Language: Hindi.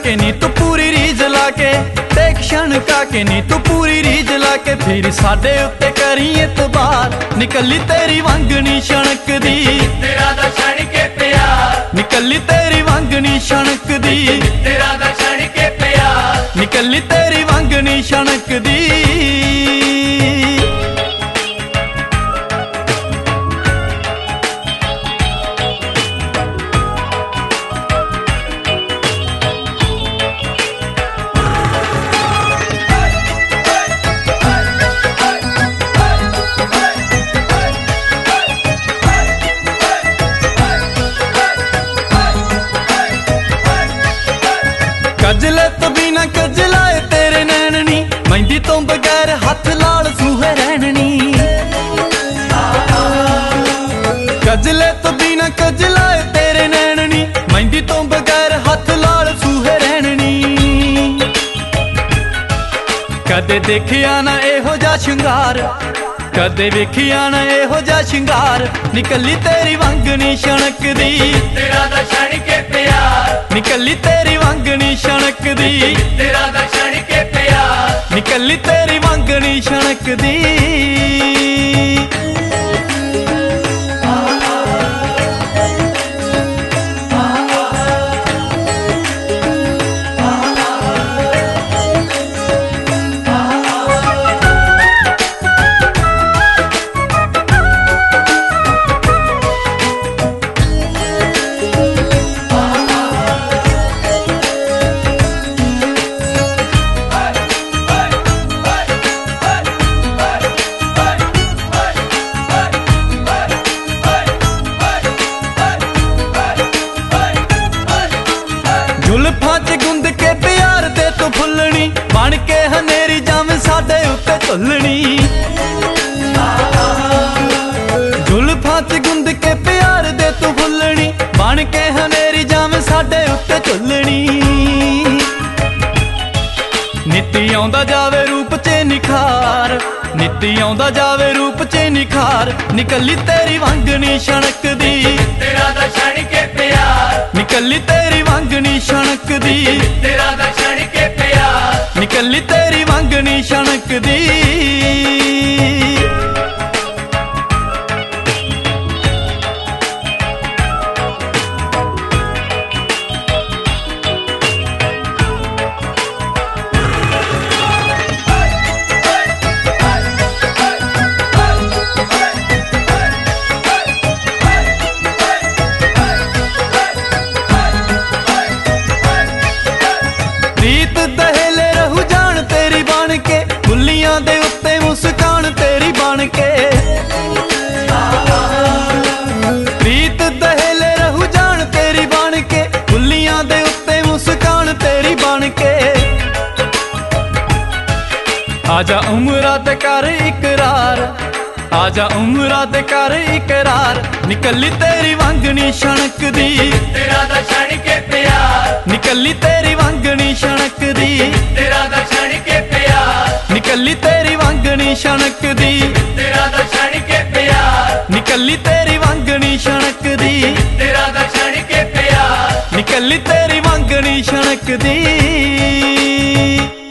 के नी तू पूरी रीझ लाके, देख छणका के नी तू पूरी रीझ लाके, फिर साडे उत्ते करी एतबार, निकली तेरी वंगनी छणक दी, तेरा दा छण के प्यार, निकली तेरी वंगनी छणक दी, तेरा दा छण के प्यार, निकली तेरी वंगनी छणक दी। कजले तो बिना कजलाए तेरे नैननी, मेहंदी तो बगैर हथ लाल सूहे रहननी। कजले तो बिना कजलाए तेरे नैननी, मेहंदी तो बगैर हथ लाल सूहे रहननी। कदे देखिया ना एहो जा शिंगार, कदे वेखिया ना एहो जा शिंगार, निकली तेरी वंगनी छणक दी, तेरा दा छण के प्यार, निकली तेरी वंगनी छणक दी, तेरा दा छण के प्यार, निकली तेरी वंगनी छणक दी। जुल्फां च गुंद के प्यार दे तू फुल्लनी, बन के हनेरी जावे साडे उत्ते झुल्लनी। जुल्फां च गुंद के प्यार दे तू फुल्लनी, बन के हनेरी जावे साडे उत्ते झुल्लनी। नित्ती आउंदा जावे रूप च निखार, नित्ती आउंदा जावे रूप च निखार, निकली तेरी वंगनी छणक दी, तेरा दा छण के प्यार, निकली तेरी वंगनी छणक दी, तेरा दा छण के प्यार, निकली तेरी वंगनी छणक दी। रीत दहेले रहू जान तेरी बन के, बुल्लियां दे उत्ते मुस्कान तेरी बन के। रीत दहेले रहू जान तेरी बन के, बुल्लियां दे उत्ते मुस्कान तेरी बन के। आजा उमरा ते कर इकरार, आजा उमरा ते कर इकरार, निकली तेरी वंगनी छणक दी, तेरा दा छण के प्यार, निकली तेरी वंगनी छणक दी, तेरा दा छण के प्यार, निकली तेरी वंगनी छणक दी, तेरा दा छण के प्यार, निकली तेरी वंगनी छणक दी, तेरा दा छण के प्यार, निकली तेरी वंगनी छणक दी।